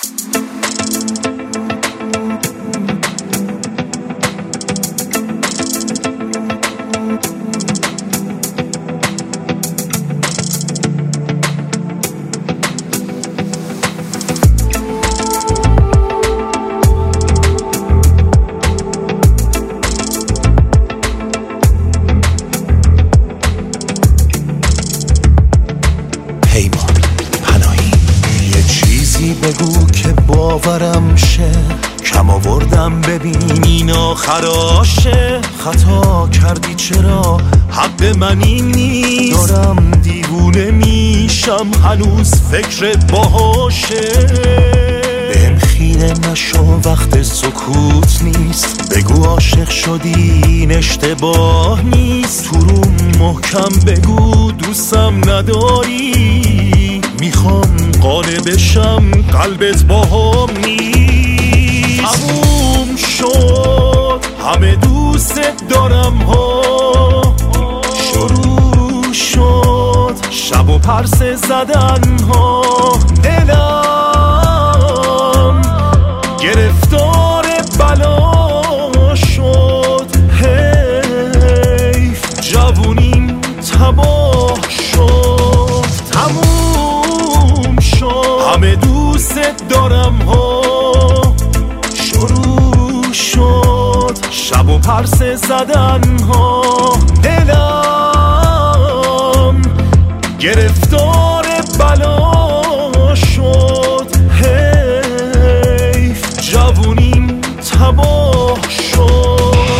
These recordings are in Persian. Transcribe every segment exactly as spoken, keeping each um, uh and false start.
بگو که باورم شه، کم آوردم ببین این آخراشه. خطا کردی چرا حق من این نیست، دارم دیوونه میشم هنوز فکرت باهاشه. بهم خیره نشو وقت سکوت نیست، بگو عاشق شدی این اشتباه نیست. تو روم محکم بگو دوستم نداری، میخوام قانع بشم قلبت باهم نیست. تموم شد همه دوست دارم ها، شروع شد شب و پرسه زدن ها. دلم گرفتار بلا شد، حیف جوونیم تباه شد. تموم همه دوست دارم ها، شروع شد شب و پرسه زدن ها. دلم گرفتار بلا شد، حیف جوونیم تباه شد.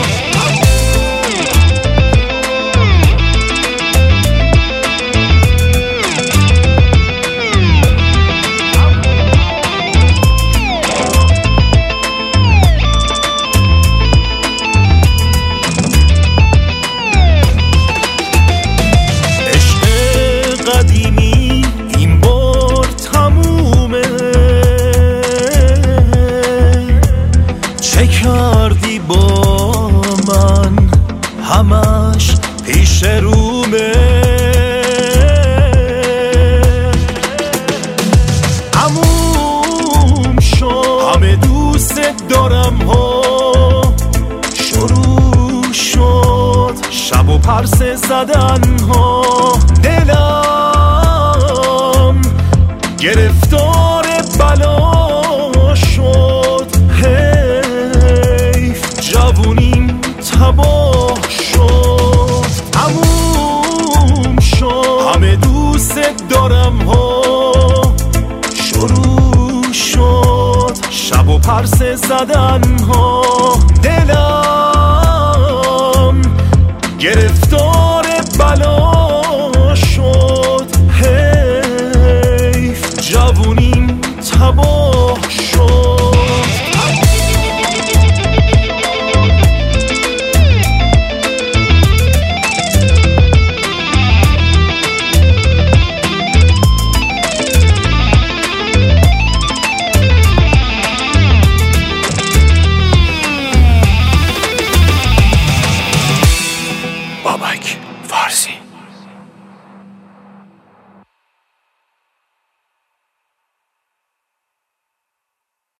کردی با من همش پیش رومه، تموم شد همه دوست دارم ها، شروع شد شب و پرسه زدن ها. دلم گرفتار بلا شد، جوونیم تباه شد. تموم شد همه دوست دارم ها، شروع شد شب و پرسه زدن ها. دلم